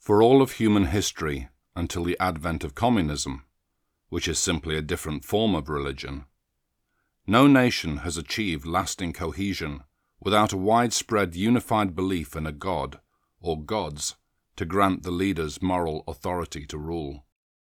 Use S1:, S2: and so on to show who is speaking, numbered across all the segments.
S1: For all of human history until the advent of communism, which is simply a different form of religion, no nation has achieved lasting cohesion without a widespread unified belief in a god or gods to grant the leaders moral authority to rule.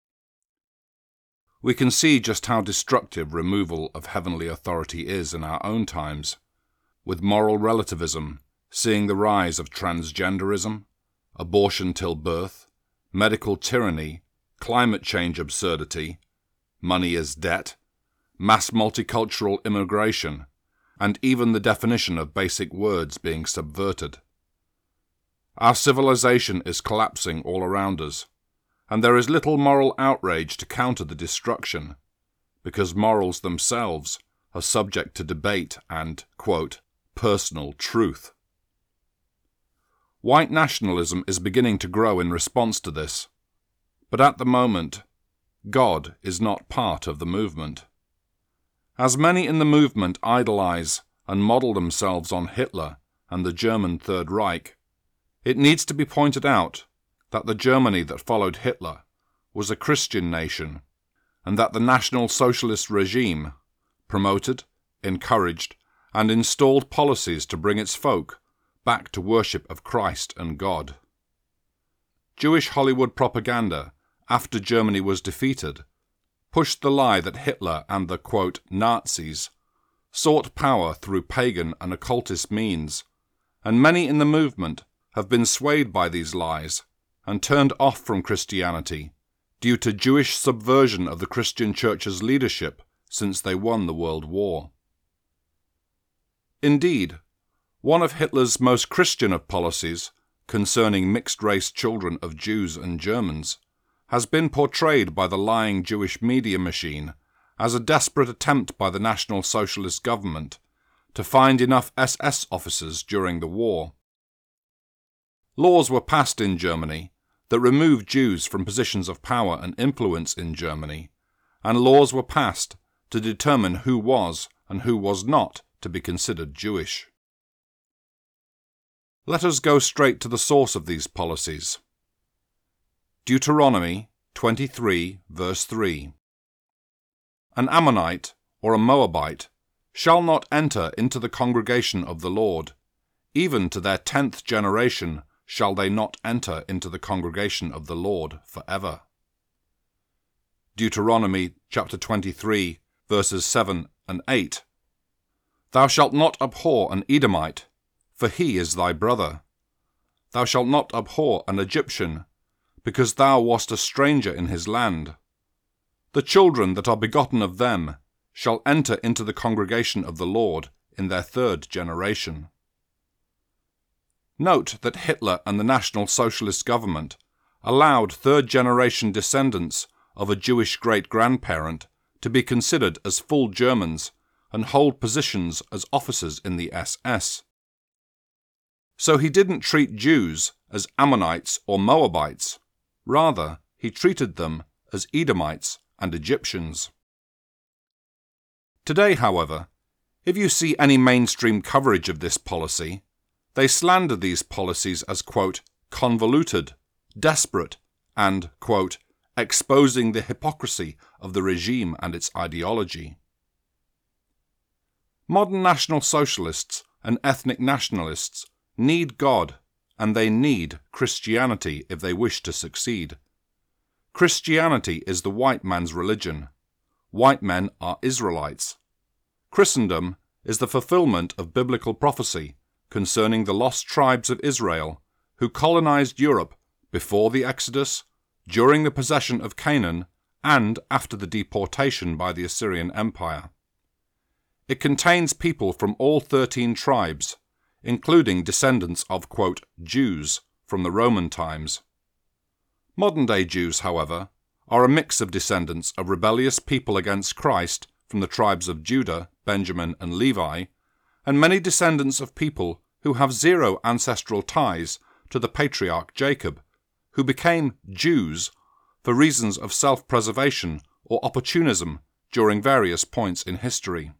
S1: We can see just how destructive removal of heavenly authority is in our own times, with moral relativism seeing the rise of transgenderism, abortion till birth, medical tyranny, climate change absurdity, money is debt, mass multicultural immigration, and even the definition of basic words being subverted. Our civilization is collapsing all around us, and there is little moral outrage to counter the destruction, because morals themselves are subject to debate and, quote, personal truth. White nationalism is beginning to grow in response to this, but at the moment, God is not part of the movement. As many in the movement idolize and model themselves on Hitler and the German Third Reich, it needs to be pointed out that the Germany that followed Hitler was a Christian nation, and that the National Socialist regime promoted, encouraged, and installed policies to bring its folk back to worship of Christ and God. Jewish Hollywood propaganda, after Germany was defeated, pushed the lie that Hitler and the, quote, Nazis sought power through pagan and occultist means, and many in the movement have been swayed by these lies and turned off from Christianity due to Jewish subversion of the Christian Church's leadership since they won the World War. Indeed, one of Hitler's most Christian of policies, concerning mixed-race children of Jews and Germans, has been portrayed by the lying Jewish media machine as a desperate attempt by the National Socialist government to find enough SS officers during the war. Laws were passed in Germany that removed Jews from positions of power and influence in Germany, and laws were passed to determine who was and who was not to be considered Jewish. Let us go straight to the source of these policies. Deuteronomy 23, verse 3. An Ammonite or a Moabite shall not enter into the congregation of the Lord, even to their 10th generation shall they not enter into the congregation of the Lord forever. Deuteronomy chapter 23, verses 7 and 8. Thou shalt not abhor an Edomite, for he is thy brother. Thou shalt not abhor an Egyptian, because thou wast a stranger in his land. The children that are begotten of them shall enter into the congregation of the Lord in their 3rd generation. Note that Hitler and the National Socialist government allowed 3rd-generation descendants of a Jewish great-grandparent to be considered as full Germans and hold positions as officers in the SS. So he didn't treat Jews as Ammonites or Moabites. Rather, he treated them as Edomites and Egyptians. Today, however, if you see any mainstream coverage of this policy, they slander these policies as, quote, convoluted, desperate, and, quote, exposing the hypocrisy of the regime and its ideology. Modern National Socialists and ethnic nationalists need God, and they need Christianity if they wish to succeed. Christianity is the white man's religion. White men are Israelites. Christendom is the fulfillment of biblical prophecy concerning the lost tribes of Israel who colonized Europe before the Exodus, during the possession of Canaan, and after the deportation by the Assyrian Empire. It contains people from all 13 tribes, including descendants of, quote, Jews from the Roman times. Modern-day Jews, however, are a mix of descendants of rebellious people against Christ from the tribes of Judah, Benjamin, and Levi, and many descendants of people who have zero ancestral ties to the patriarch Jacob, who became Jews for reasons of self-preservation or opportunism during various points in history.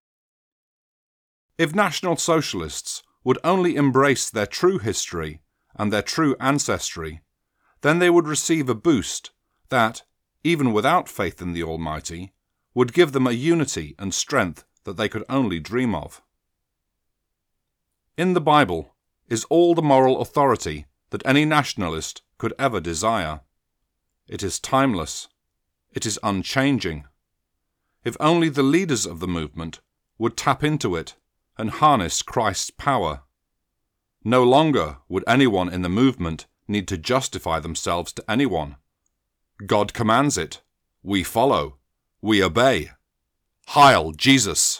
S1: If National Socialists would only embrace their true history and their true ancestry, then they would receive a boost that, even without faith in the Almighty, would give them a unity and strength that they could only dream of. In the Bible is all the moral authority that any nationalist could ever desire. It is timeless. It is unchanging. If only the leaders of the movement would tap into it and harness Christ's power. No longer would anyone in the movement need to justify themselves to anyone. God commands it. We follow. We obey. Heil Jesus!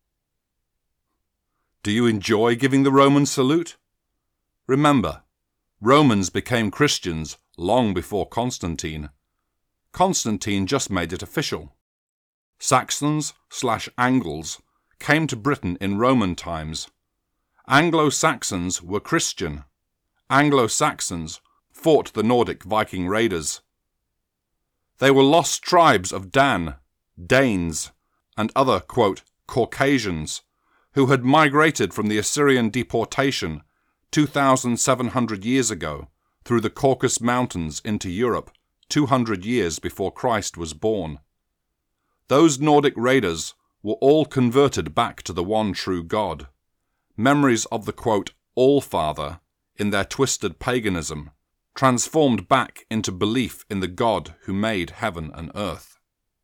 S1: Do you enjoy giving the Roman salute? Remember, Romans became Christians long before Constantine. Constantine just made it official. Saxons/Angles came to Britain in Roman times. Anglo-Saxons were Christian. Anglo-Saxons fought the Nordic Viking raiders. They were lost tribes of Dan, Danes, and other, quote, Caucasians, who had migrated from the Assyrian deportation 2,700 years ago through the Caucasus Mountains into Europe 200 years before Christ was born. Those Nordic raiders were all converted back to the one true God. Memories of the, quote, All-Father in their twisted paganism transformed back into belief in the God who made heaven and earth.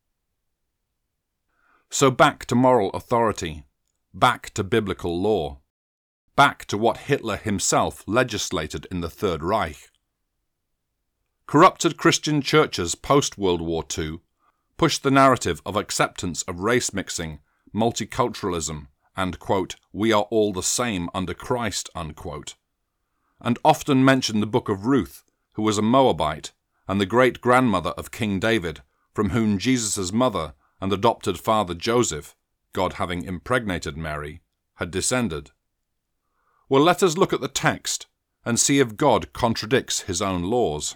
S1: So back to moral authority, back to biblical law, back to what Hitler himself legislated in the Third Reich. Corrupted Christian churches post-World War II pushed the narrative of acceptance of race mixing, multiculturalism, and, quote, we are all the same under Christ, unquote, and often mentioned the book of Ruth, who was a Moabite and the great-grandmother of King David, from whom Jesus' mother and adopted father Joseph, God having impregnated Mary, had descended. Well, let us look at the text and see if God contradicts his own laws.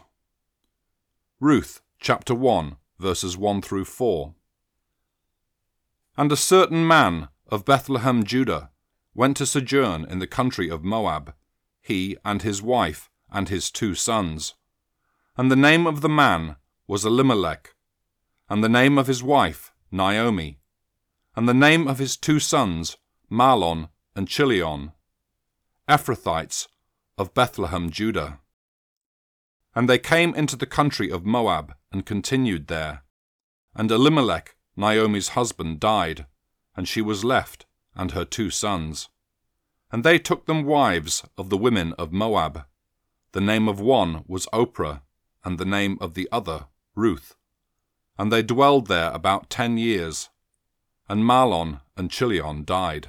S1: Ruth, chapter 1, verses 1 through 4. And a certain man of Bethlehem, Judah, went to sojourn in the country of Moab, he and his wife and his 2 sons. And the name of the man was Elimelech, and the name of his wife Naomi, and the name of his 2 sons Mahlon and Chilion, Ephrathites of Bethlehem, Judah. And they came into the country of Moab and continued there. And Elimelech, Naomi's husband, died, and she was left, and her 2 sons. And they took them wives of the women of Moab. The name of one was Oprah, and the name of the other Ruth. And they dwelled there about 10 years. And Mahlon and Chilion died.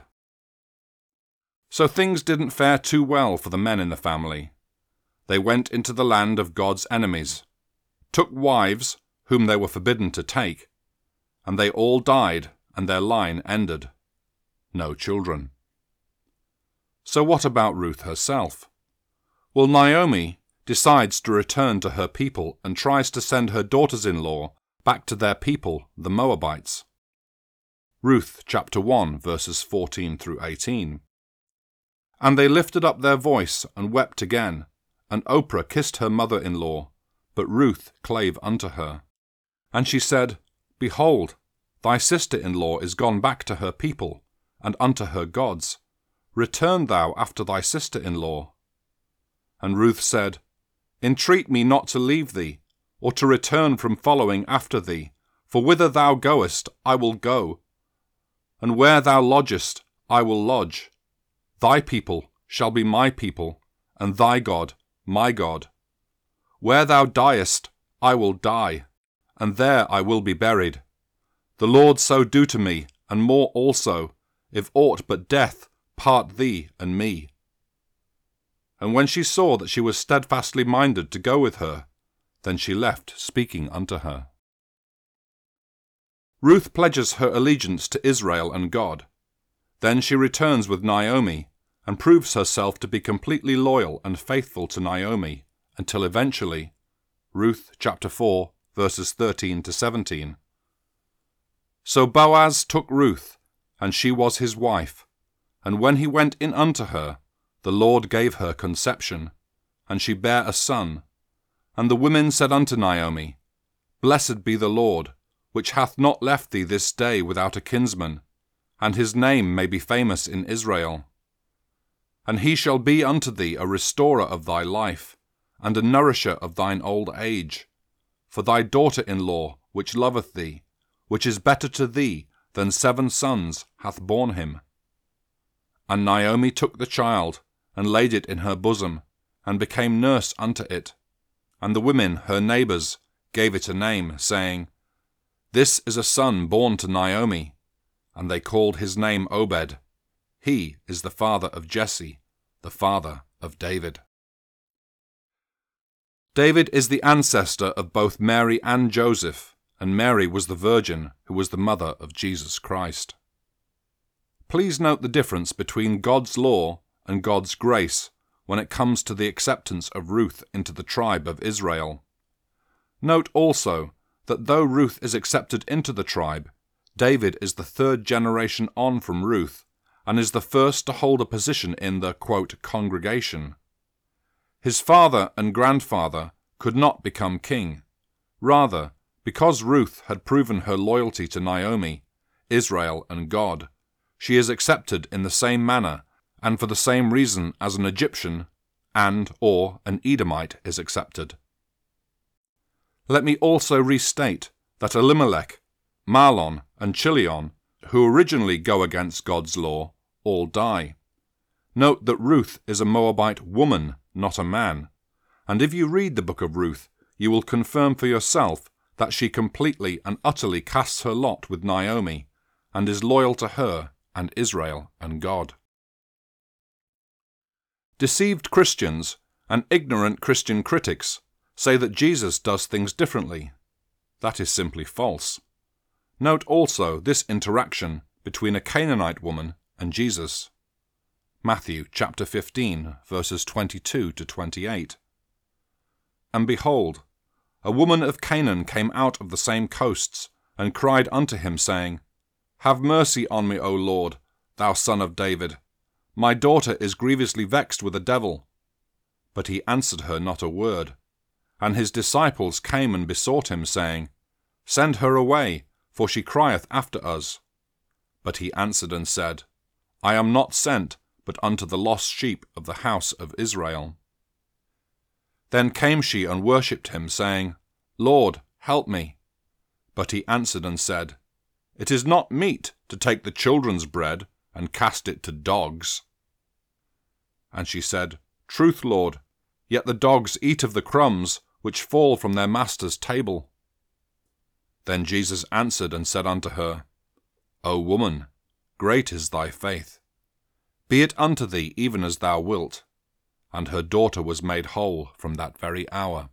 S1: So things didn't fare too well for the men in the family. They went into the land of God's enemies, took wives whom they were forbidden to take, and they all died, and their line ended. No children. So what about Ruth herself? Well, Naomi decides to return to her people and tries to send her daughters-in-law back to their people, the Moabites. Ruth chapter 1, verses 14 through 18. And they lifted up their voice and wept again, and Oprah kissed her mother-in-law, but Ruth clave unto her. And she said, Behold, thy sister-in-law is gone back to her people, and unto her gods. Return thou after thy sister-in-law. And Ruth said, Entreat me not to leave thee, or to return from following after thee, for whither thou goest I will go, and where thou lodgest I will lodge. Thy people shall be my people, and thy God my God. Where thou diest I will die, and there I will be buried. The Lord so do to me, and more also, if aught but death part thee and me. And when she saw that she was steadfastly minded to go with her, then she left speaking unto her. Ruth pledges her allegiance to Israel and God. Then she returns with Naomi, and proves herself to be completely loyal and faithful to Naomi, until eventually, Ruth chapter 4, verses 13 to 17. So Boaz took Ruth, and she was his wife. And when he went in unto her, the Lord gave her conception, and she bare a son. And the women said unto Naomi, Blessed be the Lord, which hath not left thee this day without a kinsman, and his name may be famous in Israel. And he shall be unto thee a restorer of thy life, and a nourisher of thine old age. For thy daughter-in-law, which loveth thee, which is better to thee than 7 sons, hath borne him. And Naomi took the child, and laid it in her bosom, and became nurse unto it. And the women, her neighbours, gave it a name, saying, This is a son born to Naomi. And they called his name Obed. He is the father of Jesse, the father of David. David is the ancestor of both Mary and Joseph, and Mary was the virgin who was the mother of Jesus Christ. Please note the difference between God's law and God's grace when it comes to the acceptance of Ruth into the tribe of Israel. Note also that though Ruth is accepted into the tribe, David is the 3rd generation on from Ruth, and is the first to hold a position in the, quote, congregation. His father and grandfather could not become king. Rather, because Ruth had proven her loyalty to Naomi, Israel, and God, she is accepted in the same manner and for the same reason as an Egyptian and/or an Edomite is accepted. Let me also restate that Elimelech, Mahlon, and Chilion, who originally go against God's law, all die. Note that Ruth is a Moabite woman, not a man, and if you read the book of Ruth, you will confirm for yourself that she completely and utterly casts her lot with Naomi, and is loyal to her and Israel and God. Deceived Christians and ignorant Christian critics say that Jesus does things differently. That is simply false. Note also this interaction between a Canaanite woman and Jesus. Matthew chapter 15, verses 22 to 28. And behold, a woman of Canaan came out of the same coasts, and cried unto him, saying, Have mercy on me, O Lord, thou Son of David. My daughter is grievously vexed with a devil. But he answered her not a word. And his disciples came and besought him, saying, Send her away, for she crieth after us. But he answered and said, I am not sent, but unto the lost sheep of the house of Israel. Then came she and worshipped him, saying, Lord, help me. But he answered and said, It is not meet to take the children's bread and cast it to dogs. And she said, Truth, Lord, yet the dogs eat of the crumbs which fall from their master's table. Then Jesus answered and said unto her, O woman, great is thy faith. Be it unto thee even as thou wilt. And her daughter was made whole from that very hour.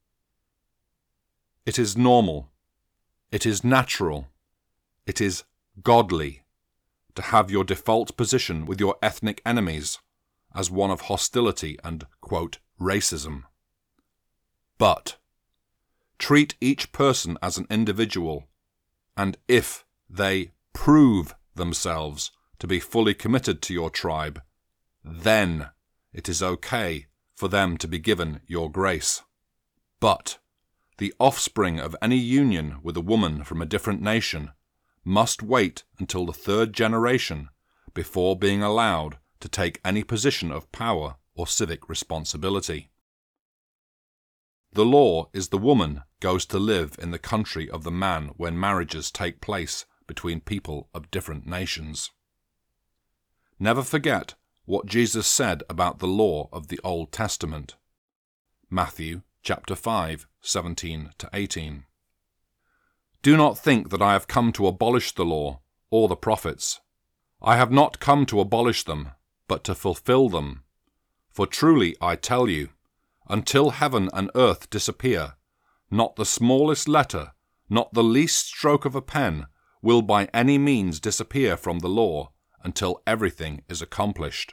S1: It is normal, it is natural, it is godly to have your default position with your ethnic enemies as one of hostility and, quote, racism. But treat each person as an individual, and if they prove themselves to be fully committed to your tribe, then it is okay for them to be given your grace. But the offspring of any union with a woman from a different nation must wait until the 3rd generation before being allowed to take any position of power or civic responsibility. The law is the woman goes to live in the country of the man when marriages take place between people of different nations. Never forget what Jesus said about the law of the Old Testament. Matthew chapter 5, 17 to 18. Do not think that I have come to abolish the law or the prophets. I have not come to abolish them, but to fulfill them. For truly I tell you, until heaven and earth disappear, not the smallest letter, not the least stroke of a pen, will by any means disappear from the law until everything is accomplished.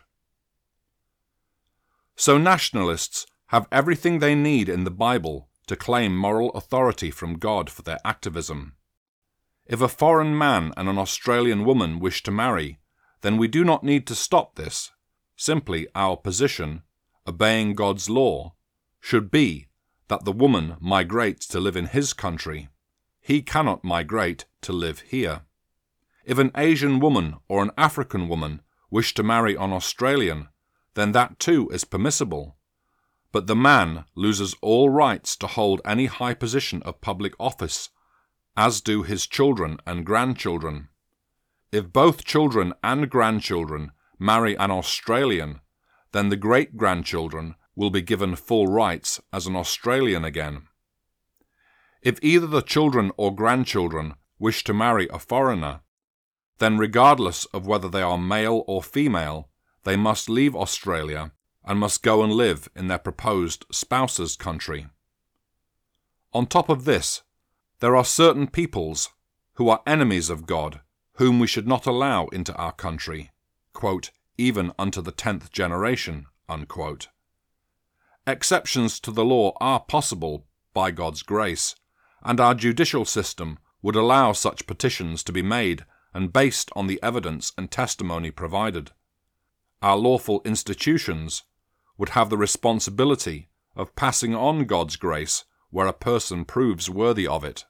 S1: So nationalists have everything they need in the Bible to claim moral authority from God for their activism. If a foreign man and an Australian woman wish to marry, then we do not need to stop this. Simply our position, obeying God's law, should be that the woman migrates to live in his country. He cannot migrate to live here. If an Asian woman or an African woman wish to marry an Australian, then that too is permissible. But the man loses all rights to hold any high position of public office, as do his children and grandchildren. If both children and grandchildren marry an Australian, then the great-grandchildren will be given full rights as an Australian again. If either the children or grandchildren wish to marry a foreigner, then regardless of whether they are male or female, they must leave Australia and must go and live in their proposed spouse's country. On top of this, there are certain peoples who are enemies of God, whom we should not allow into our country, quote, even unto the 10th generation, unquote. Exceptions to the law are possible by God's grace, and our judicial system would allow such petitions to be made and based on the evidence and testimony provided. Our lawful institutions would have the responsibility of passing on God's grace where a person proves worthy of it.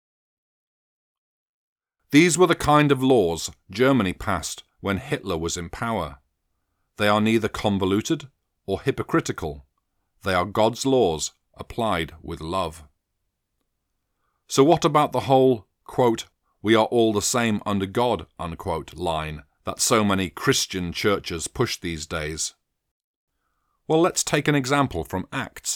S1: These were the kind of laws Germany passed when Hitler was in power. They are neither convoluted or hypocritical. They are God's laws applied with love. So what about the whole, quote, we are all the same under God, unquote, line that so many Christian churches push these days? Well, let's take an example from Acts.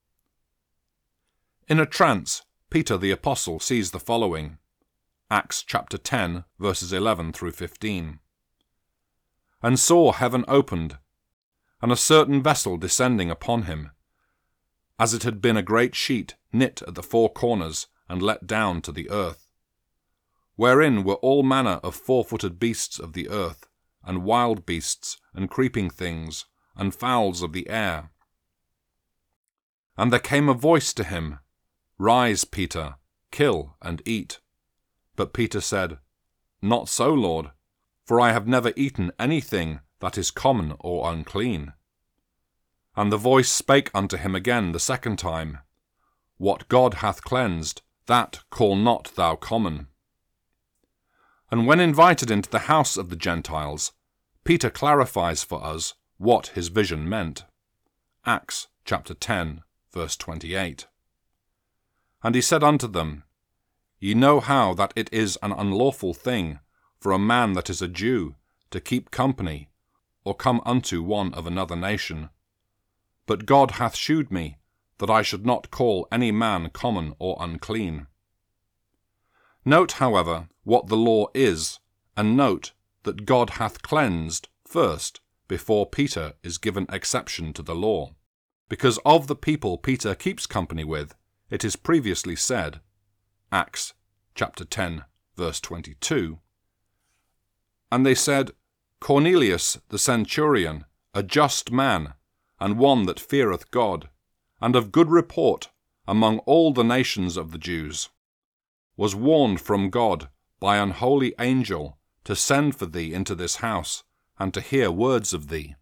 S1: In a trance, Peter the Apostle sees the following. Acts chapter 10, verses 11 through 15. And saw heaven opened, and a certain vessel descending upon him, as it had been a great sheet knit at the four corners and let down to the earth, wherein were all manner of four-footed beasts of the earth, and wild beasts, and creeping things, and fowls of the air. And there came a voice to him, Rise, Peter, kill and eat. But Peter said, Not so, Lord, for I have never eaten anything that is common or unclean. And the voice spake unto him again the second time, What God hath cleansed, that call not thou common. And when invited into the house of the Gentiles, Peter clarifies for us what his vision meant. Acts chapter 10, verse 28. And he said unto them, Ye know how that it is an unlawful thing for a man that is a Jew to keep company, or come unto one of another nation. But God hath shewed me that I should not call any man common or unclean. Note, however, what the law is, and note that God hath cleansed first, before Peter is given exception to the law. Because of the people Peter keeps company with, it is previously said, Acts chapter 10, verse 22, And they said, Cornelius the centurion, a just man, and one that feareth God, and of good report among all the nations of the Jews, was warned from God by an holy angel to send for thee into this house, and to hear words of thee.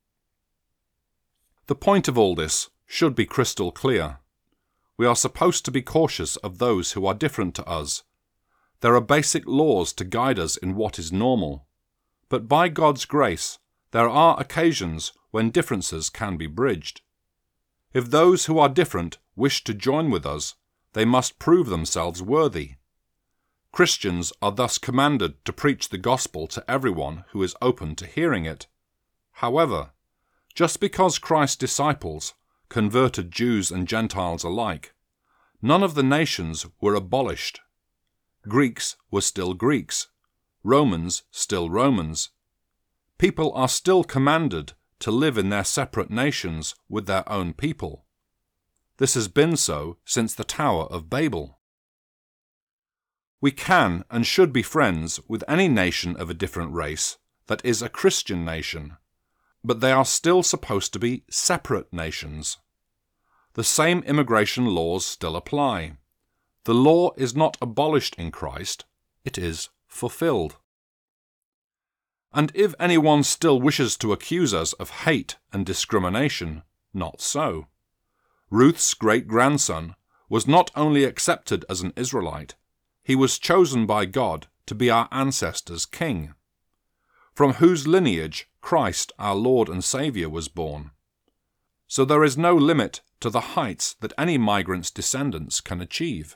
S1: The point of all this should be crystal clear. We are supposed to be cautious of those who are different to us. There are basic laws to guide us in what is normal. But by God's grace, there are occasions when differences can be bridged. If those who are different wish to join with us, they must prove themselves worthy. Christians are thus commanded to preach the gospel to everyone who is open to hearing it. However, just because Christ's disciples converted Jews and Gentiles alike, none of the nations were abolished. Greeks were still Greeks, Romans still Romans. People are still commanded to live in their separate nations with their own people. This has been so since the Tower of Babel. We can and should be friends with any nation of a different race that is a Christian nation, but they are still supposed to be separate nations. The same immigration laws still apply. The law is not abolished in Christ, it is fulfilled. And if anyone still wishes to accuse us of hate and discrimination, not so. Ruth's great-grandson was not only accepted as an Israelite, he was chosen by God to be our ancestors' king, from whose lineage Christ our Lord and Saviour was born. So there is no limit to the heights that any migrant's descendants can achieve.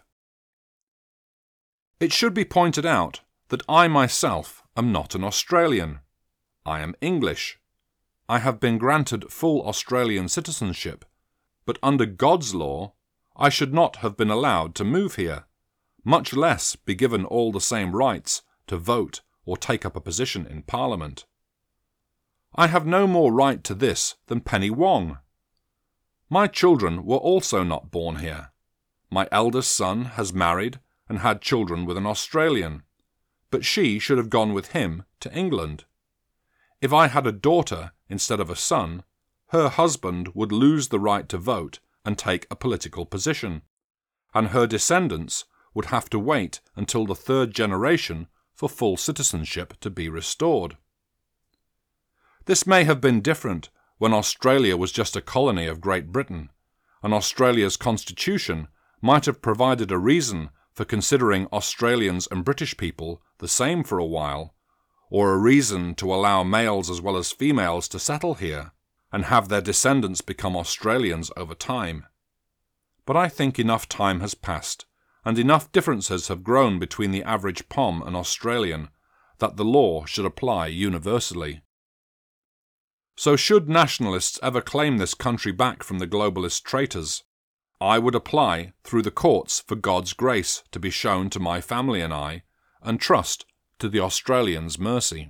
S1: It should be pointed out that I myself am not an Australian. I am English. I have been granted full Australian citizenship, but under God's law, I should not have been allowed to move here, much less be given all the same rights to vote or take up a position in Parliament. I have no more right to this than Penny Wong. My children were also not born here. My eldest son has married and had children with an Australian, but she should have gone with him to England. If I had a daughter instead of a son, her husband would lose the right to vote and take a political position, and her descendants would have to wait until the third generation for full citizenship to be restored. This may have been different when Australia was just a colony of Great Britain, and Australia's constitution might have provided a reason for considering Australians and British people the same for a while, or a reason to allow males as well as females to settle here and have their descendants become Australians over time. But I think enough time has passed, and enough differences have grown between the average Pom and Australian, that the law should apply universally. So should nationalists ever claim this country back from the globalist traitors, I would apply through the courts for God's grace to be shown to my family and I, and trust to the Australians' mercy.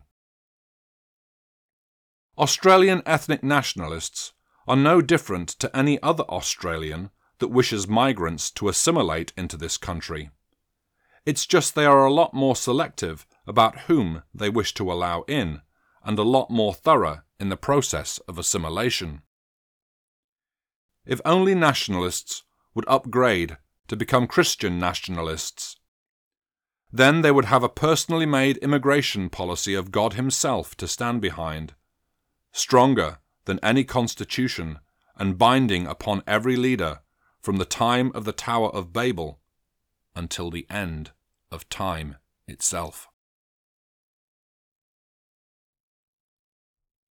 S1: Australian ethnic nationalists are no different to any other Australian that wishes migrants to assimilate into this country. It's just they are a lot more selective about whom they wish to allow in, and a lot more thorough in the process of assimilation. If only nationalists would upgrade to become Christian nationalists, then they would have a personally made immigration policy of God Himself to stand behind, stronger than any constitution and binding upon every leader from the time of the Tower of Babel until the end of time itself.